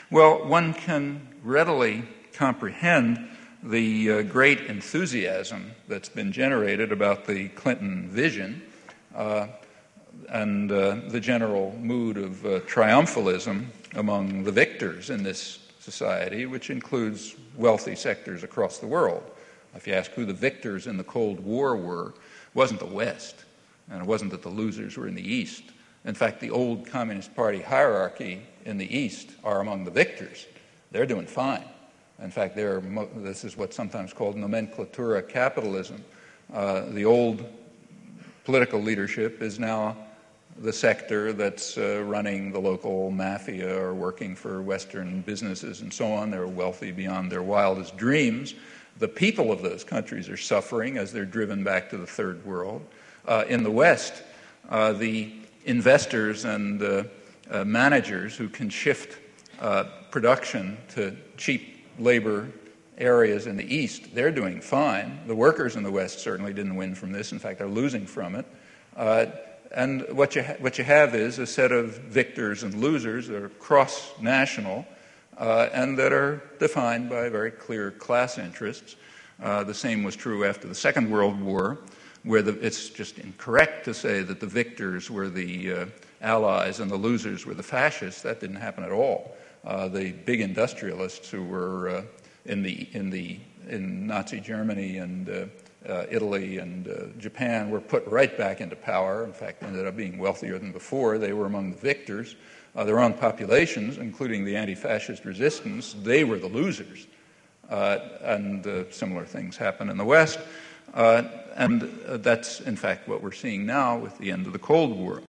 Well, one can readily comprehend the great enthusiasm that's been generated about the Clinton vision and the general mood of triumphalism among the victors in this society, which includes wealthy sectors across the world. If you ask who the victors in the Cold War were, it wasn't the West, and it wasn't that the losers were in the East. In fact, the old Communist Party hierarchy in the East are among the victors. They're doing fine. In fact, this is what's sometimes called nomenclatura capitalism. The old political leadership is now the sector that's running the local mafia or working for Western businesses and so on. They're wealthy beyond their wildest dreams. The people of those countries are suffering as they're driven back to the third world. In the West, the investors and managers who can shift production to cheap labor areas in the East, they're doing fine. The workers in the West certainly didn't win from this. In fact, they're losing from it. And what you have is a set of victors and losers that are cross-national and that are defined by very clear class interests. The same was true after the Second World War, where it's just incorrect to say that the victors were the Allies and the losers were the fascists. That didn't happen at all. The big industrialists who were in Nazi Germany and Italy and Japan were put right back into power. In fact, ended up being wealthier than before. They were among the victors. Their own populations, including the anti-fascist resistance, they were the losers. And similar things happen in the West. And that's, in fact, what we're seeing now with the end of the Cold War.